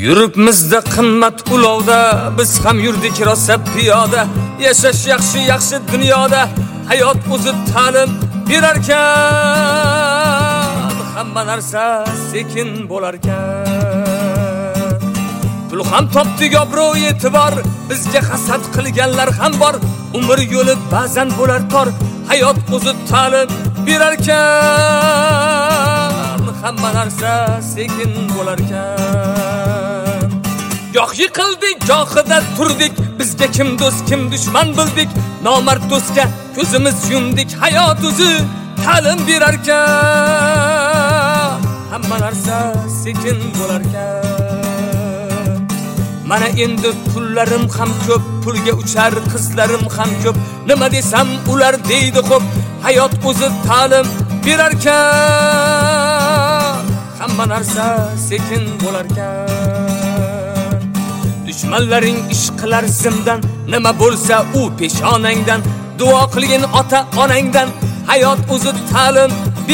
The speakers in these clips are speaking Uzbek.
Yuribmizda qimmat ulovda, biz ham yurdik rosa piyoda. Yashash yaxshi dunyoda, hayot o'zi ta'lim berarkan. Hamma narsa sekin bo'larkan. Pul ham topdik obro' e'tibor, bizga hasad qilganlar ham bor. Umr yo'li ba'zan bo'lar tor, hayot o'zi ta'lim berarkan. Hamma narsa sekin bo'larkan. Goh yiqildik, gohida turdik, bizga kim do'st, kim dushman bildik. Nomard do'stga ko'zimiz yumdik, hayot o'zi ta'lim berarkan. Hamma narsa sekin bo'larkan. Mana endi pullarim ham ko'p, pulga uchar qizlarim ham ko'p. Nima desam ular deydi xo'p, hayot o'zi ta'lim berarkan. Hamma narsa sekin bo'larkan. Dushmanlaring ish qilar zimdan, nima bo'lsa u peshonangdan. Duo qilgin ota onangdan, hayot o'zi ta'lim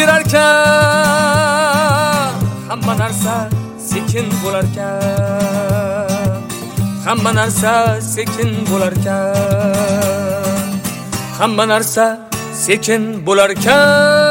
berarkan. Hamma narsa sekin bo'larkan. Hamma narsa sekin bo'larkan. Hamma narsa sekin bo'larkan.